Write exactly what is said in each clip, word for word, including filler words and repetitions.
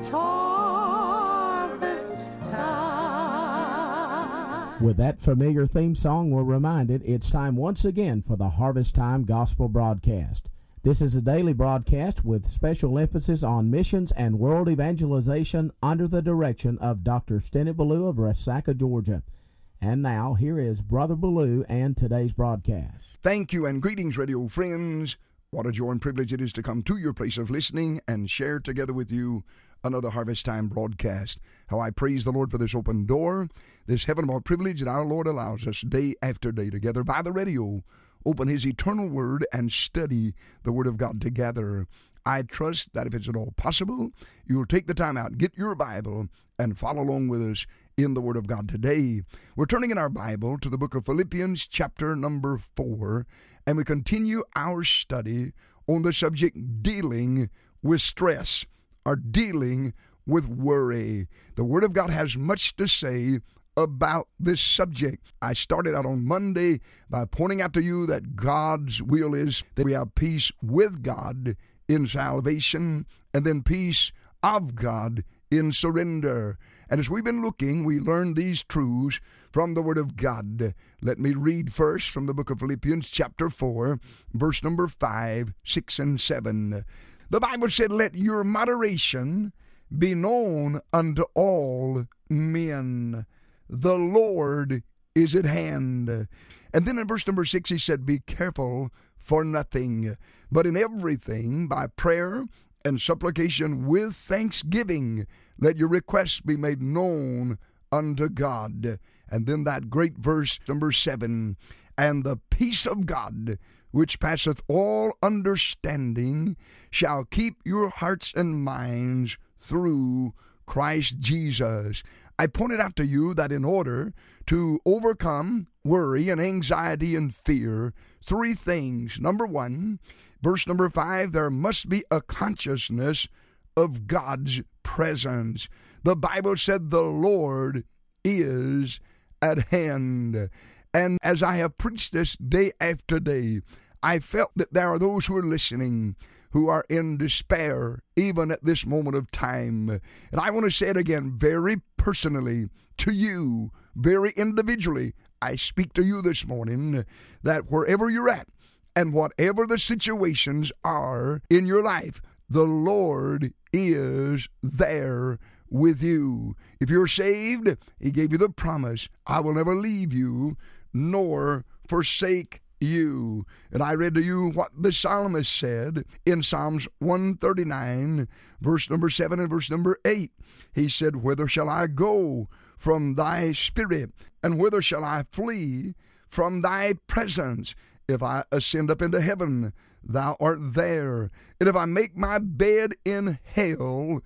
It's harvest time. With that familiar theme song, we're reminded it's time once again for the Harvest Time Gospel Broadcast. This is a daily broadcast with special emphasis on missions and world evangelization under the direction of Doctor Stennett Ballou of Resaca, Georgia. And now, here is Brother Ballou and today's broadcast. Thank you and greetings, radio friends. What a joy and privilege it is to come to your place of listening and share together with you another Harvest Time broadcast. How I praise the Lord for this open door, this heavenly privilege that our Lord allows us day after day together by the radio, open His eternal Word and study the Word of God together. I trust that if it's at all possible, you'll take the time out, get your Bible, and follow along with us in the Word of God today. We're turning in our Bible to the book of Philippians, chapter number four, and we continue our study on the subject dealing with stress, or dealing with worry. The Word of God has much to say about this subject. I started out on Monday by pointing out to you that God's will is that we have peace with God in salvation, and then peace of God in surrender. And as we've been looking, we learned these truths from the Word of God. Let me read first from the book of Philippians, chapter four, verse number five, six, and seven. The Bible said, "Let your moderation be known unto all men. The Lord is at hand." And then in verse number six, he said, "Be careful for nothing, but in everything by prayer and supplication with thanksgiving, let your requests be made known unto God." And then that great verse number seven, "And the peace of God, which passeth all understanding, shall keep your hearts and minds through Christ Jesus." I pointed out to you that in order to overcome worry and anxiety and fear, three things. Number one, verse number five, there must be a consciousness of God's presence. The Bible said the Lord is at hand. And as I have preached this day after day, I felt that there are those who are listening who are in despair, even at this moment of time. And I want to say it again very personally to you, very individually. I speak to you this morning that wherever you're at and whatever the situations are in your life, the Lord is there with you. If you're saved, He gave you the promise, "I will never leave you nor forsake you." And I read to you what the psalmist said in Psalms one thirty-nine, verse number seven and verse number eight. He said, "Whither shall I go from thy spirit? And whither shall I flee from thy presence? If I ascend up into heaven, thou art there. And if I make my bed in hell,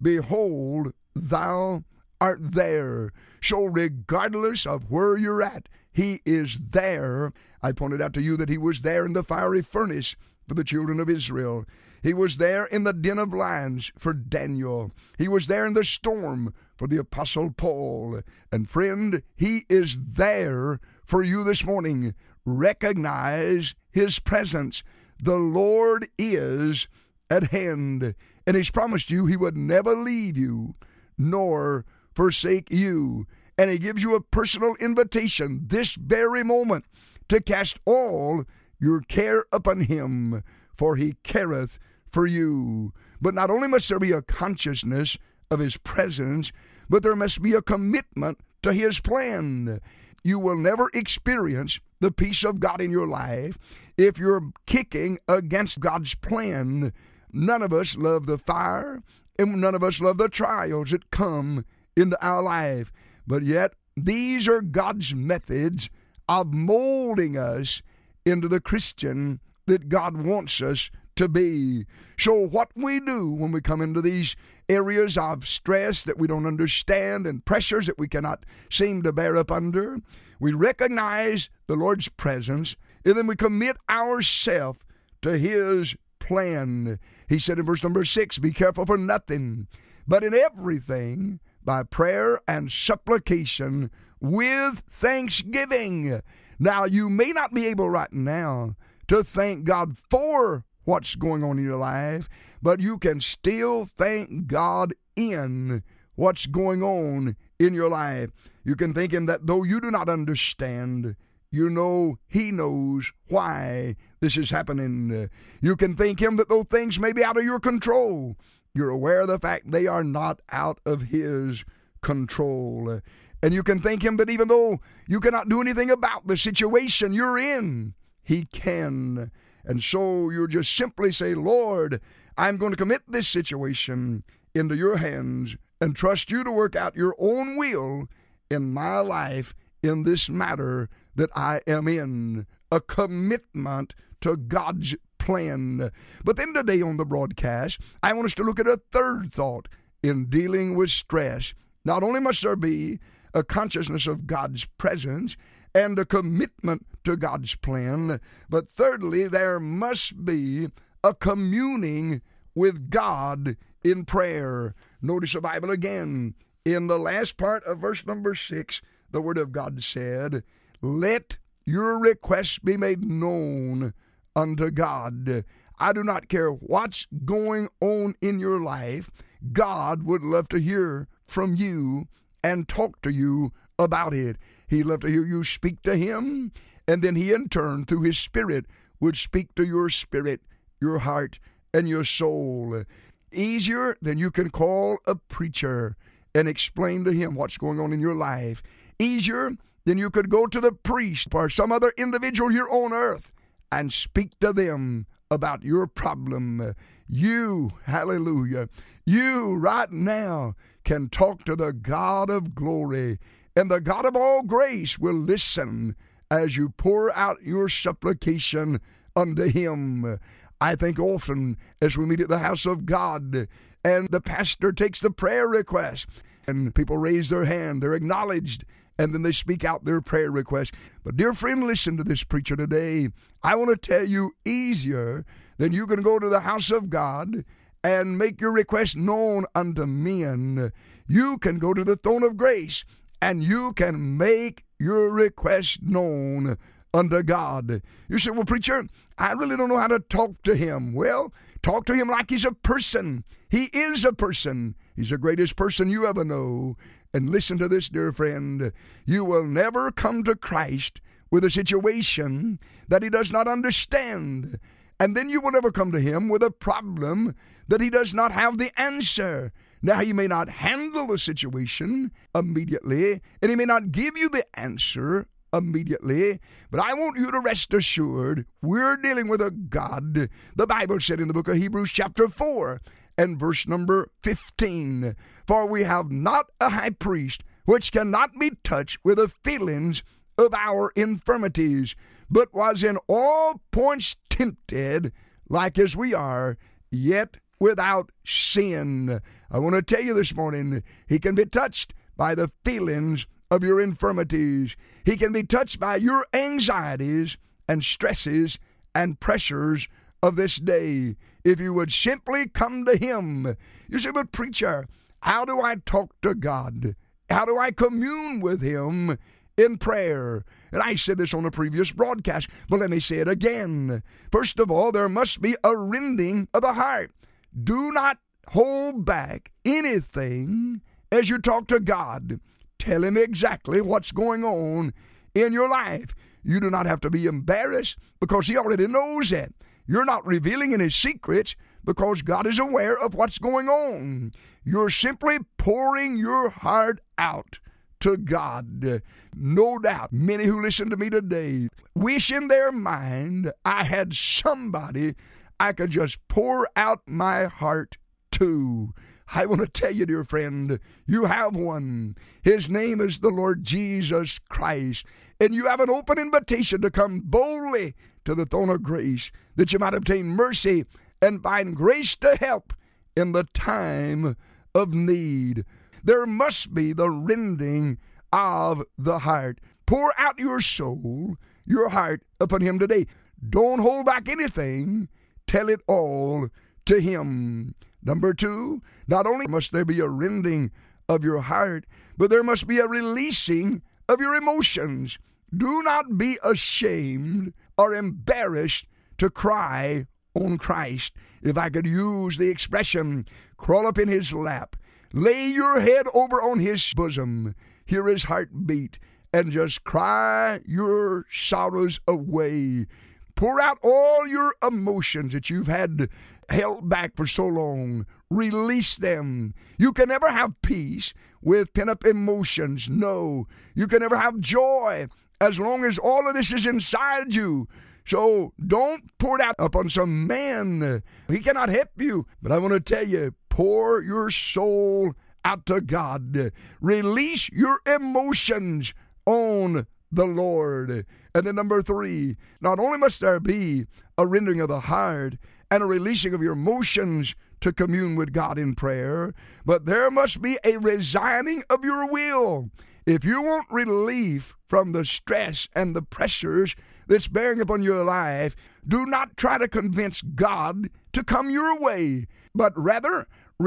behold, thou art there." So regardless of where you're at, He is there. I pointed out to you that He was there in the fiery furnace for the children of Israel. He was there in the den of lions for Daniel. He was there in the storm for the Apostle Paul. And friend, He is there for you this morning. Recognize His presence. The Lord is at hand. And He's promised you He would never leave you nor forsake you. And He gives you a personal invitation this very moment to cast all your care upon Him, for He careth for you. But not only must there be a consciousness of His presence, but there must be a commitment to His plan. You will never experience the peace of God in your life if you're kicking against God's plan. None of us love the fire, and none of us love the trials that come into our life. But yet, these are God's methods of molding us into the Christian that God wants us to be. So what we do when we come into these areas of stress that we don't understand and pressures that we cannot seem to bear up under, we recognize the Lord's presence, and then we commit ourselves to His plan. He said in verse number six, "Be careful for nothing, but in everything by prayer and supplication with thanksgiving." Now, you may not be able right now to thank God for what's going on in your life, but you can still thank God in what's going on in your life. You can thank Him that though you do not understand, you know He knows why this is happening. You can thank Him that though things may be out of your control, you're aware of the fact they are not out of His control. And you can thank Him that even though you cannot do anything about the situation you're in, He can. And so you just simply say, Lord, I'm going to commit this situation into your hands and trust you to work out your own will in my life in this matter that I am in. A commitment to God's plan. But then today on the broadcast, I want us to look at a third thought in dealing with stress. Not only must there be a consciousness of God's presence and a commitment to God's plan, but thirdly, there must be a communing with God in prayer. Notice the Bible again. In the last part of verse number six, the Word of God said, let your requests be made known unto God. I do not care what's going on in your life. God would love to hear from you and talk to you about it. He'd love to hear you speak to Him, and then He in turn, through His Spirit, would speak to your spirit, your heart, and your soul. Easier than you can call a preacher and explain to him what's going on in your life. Easier than you could go to the priest or some other individual here on earth and speak to them about your problem. You, hallelujah, you right now can talk to the God of glory, and the God of all grace will listen as you pour out your supplication unto Him. I think often as we meet at the house of God and the pastor takes the prayer request and people raise their hand, they're acknowledged, and then they speak out their prayer request. But dear friend, listen to this preacher today. I want to tell you, easier than you can go to the house of God and make your request known unto men, you can go to the throne of grace and you can make your request known unto God. You say, well, preacher, I really don't know how to talk to Him. Well, talk to Him like He's a person. He is a person. He's the greatest person you ever know. And listen to this, dear friend. You will never come to Christ with a situation that He does not understand. And then you will never come to Him with a problem that He does not have the answer. Now, He may not handle the situation immediately, and He may not give you the answer immediately, but I want you to rest assured we're dealing with a God. The Bible said in the book of Hebrews chapter four and verse number fifteen, for we have not a high priest which cannot be touched with the feelings of our infirmities, but was in all points tempted like as we are, yet without sin. I want to tell you this morning, He can be touched by the feelings of your infirmities. He can be touched by your anxieties and stresses and pressures of this day. If you would simply come to Him. You say, but preacher, how do I talk to God? How do I commune with Him in prayer? And I said this on a previous broadcast, but let me say it again. First of all, there must be a rending of the heart. Do not hold back anything as you talk to God. Tell Him exactly what's going on in your life. You do not have to be embarrassed because He already knows it. You're not revealing any secrets because God is aware of what's going on. You're simply pouring your heart out to God. No doubt, many who listen to me today wish in their mind I had somebody I could just pour out my heart to. I want to tell you, dear friend, you have one. His name is the Lord Jesus Christ. And you have an open invitation to come boldly to the throne of grace that you might obtain mercy and find grace to help in the time of need. There must be the rending of the heart. Pour out your soul, your heart upon Him today. Don't hold back anything. Tell it all to Him. Number two, not only must there be a rending of your heart, but there must be a releasing of your emotions. Do not be ashamed or embarrassed to cry on Christ. If I could use the expression, crawl up in his lap, lay your head over on his bosom, hear his heart beat, and just cry your sorrows away. Pour out all your emotions that you've had held back for so long. Release them. You can never have peace with pent-up emotions. No. You can never have joy as long as all of this is inside you. So don't pour it out upon some man. He cannot help you. But I want to tell you, pour your soul out to God. Release your emotions on the Lord. And then number three, not only must there be a rendering of the heart and a releasing of your emotions to commune with God in prayer, but there must be a resigning of your will. If you want relief from the stress and the pressures that's bearing upon your life, do not try to convince God to come your way, but rather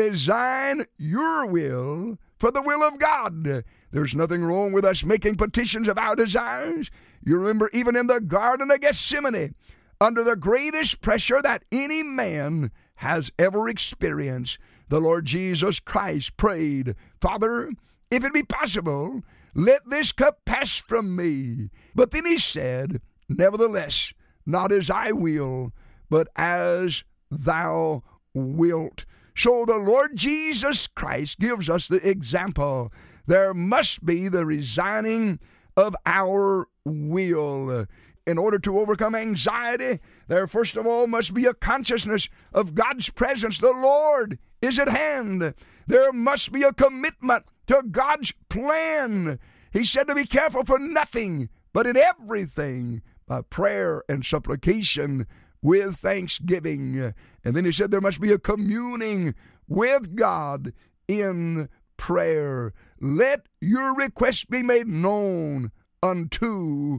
resign your will for the will of God. There's nothing wrong with us making petitions of our desires. You remember, even in the Garden of Gethsemane, under the greatest pressure that any man has ever experienced, the Lord Jesus Christ prayed, Father, if it be possible, let this cup pass from me. But then he said, nevertheless, not as I will, but as thou wilt. So the Lord Jesus Christ gives us the example. There must be the resigning of our will. In order to overcome anxiety, there first of all must be a consciousness of God's presence. The Lord is at hand. There must be a commitment to God's plan. He said to be careful for nothing, but in everything, by prayer and supplication with thanksgiving. And then he said there must be a communing with God in prayer. Let your request be made known unto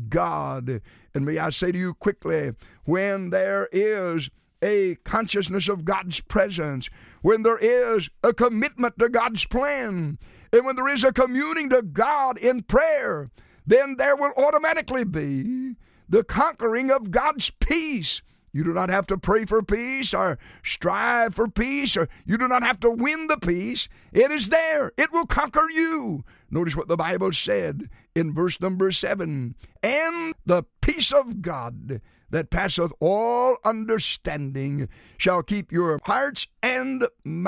God. And may I say to you quickly, when there is a consciousness of God's presence, when there is a commitment to God's plan, and when there is a communing to God in prayer, then there will automatically be the conquering of God's peace. You do not have to pray for peace or strive for peace, or you do not have to win the peace. It is there. It will conquer you. Notice what the Bible said in verse number seven. And the peace of God that passeth all understanding shall keep your hearts and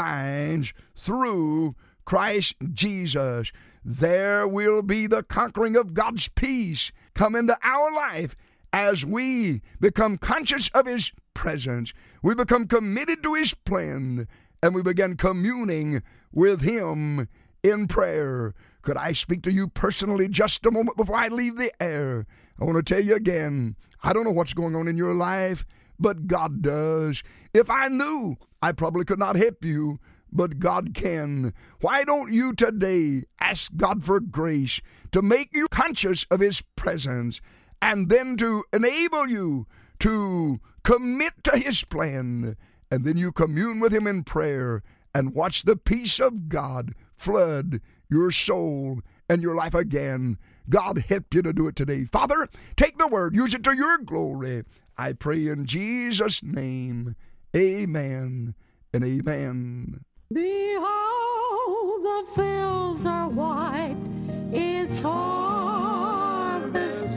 minds through Christ Jesus. There will be the conquering of God's peace come into our life as we become conscious of his presence. We become committed to his plan, and we begin communing with him in prayer. Could I speak to you personally just a moment before I leave the air? I want to tell you again, I don't know what's going on in your life, but God does. If I knew, I probably could not help you, but God can. Why don't you today ask God for grace to make you conscious of his presence, and then to enable you to commit to his plan, and then you commune with him in prayer and watch the peace of God flood your soul and your life again. God help you to do it today. Father, take the word, use it to your glory. I pray in Jesus' name. Amen and amen. Behold, the fields are white, it's harvest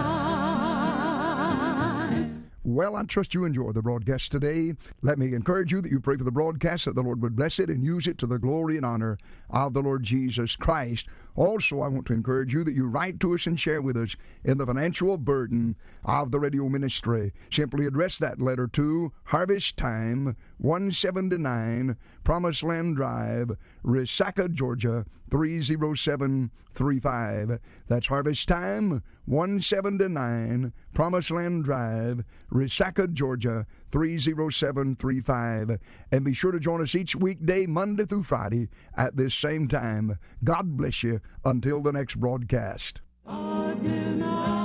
time. Well, I trust you enjoy the broadcast today. Let me encourage you that you pray for the broadcast, that the Lord would bless it and use it to the glory and honor of the Lord Jesus Christ. Also, I want to encourage you that you write to us and share with us in the financial burden of the radio ministry. Simply address that letter to Harvest Time, one seventy-nine Promised Land Drive, Resaca, Georgia, three oh seven three five. That's Harvest Time, one seventy-nine Promised Land Drive, Resaca, Georgia, three oh seven three five. And be sure to join us each weekday, Monday through Friday, at this same time. God bless you until the next broadcast. I do not